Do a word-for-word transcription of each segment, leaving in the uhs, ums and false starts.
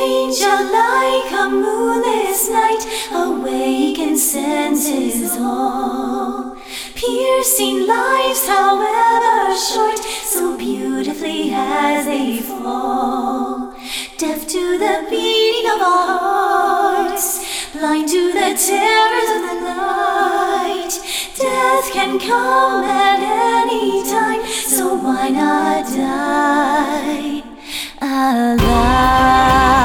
angel like a moonless night, awaken senses all. Piercing lives, however short, so beautifully as they fall. Deaf to the beating of our hearts, blind to the terrors of the night. Death can come at any time, so why not die alive?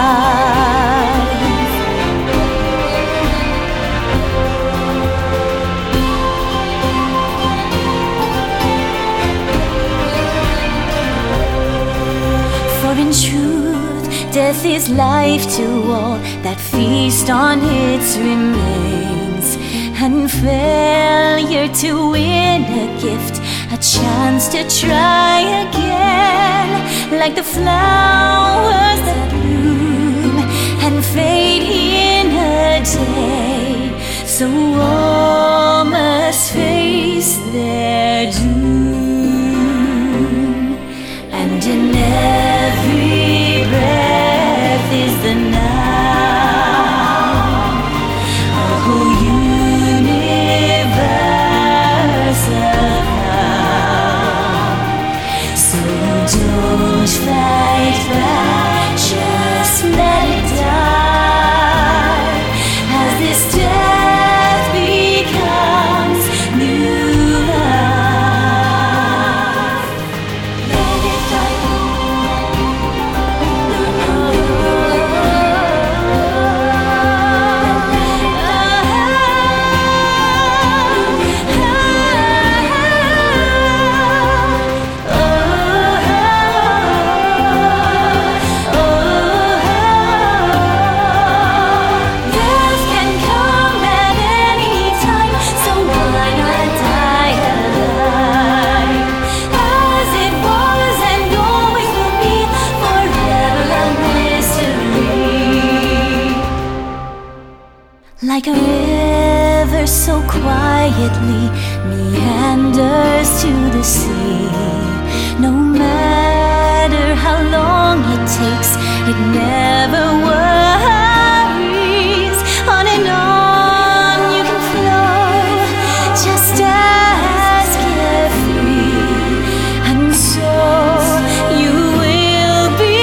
For in truth, death is life to all that feast on its remains, and failure to win a gift, a chance to try again, like the flowers that bloom and fade in a day. So all must face their doom, and in every breath is the now, a whole universe of now. So don't fight back, just let it die, as this death becomes new life. Let it die. Like a river so quietly meanders to the sea. No matter how long it takes, it never worries. On and on you can flow, just as carefree, and so you will be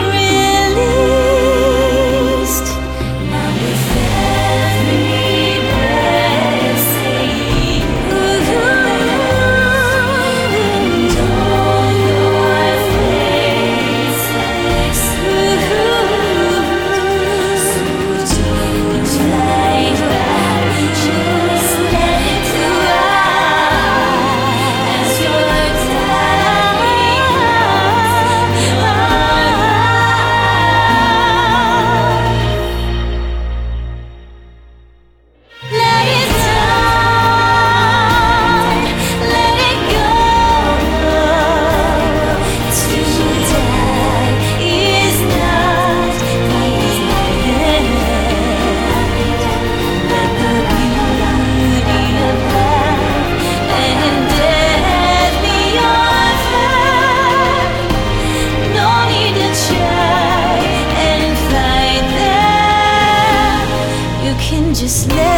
released. Now with just let